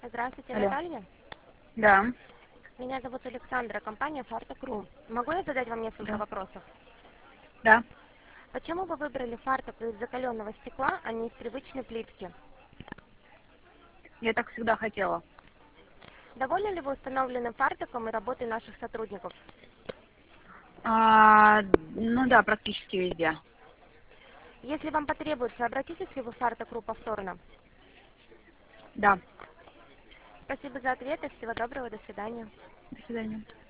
Здравствуйте, Алло. Наталья. Да, Меня зовут Александра, компания Фартек.ру. Могу я задать вам несколько да, вопросов? да. Почему вы выбрали фартук из закаленного стекла, а не из привычной плитки? Я так всегда хотела. Довольны ли вы установленным фартуком и работой наших сотрудников? Ну да, практически везде. Если вам потребуется, обратитесь ли вы в Фартек.ру повторно? Да. Спасибо за ответы, всего доброго, до свидания. До свидания.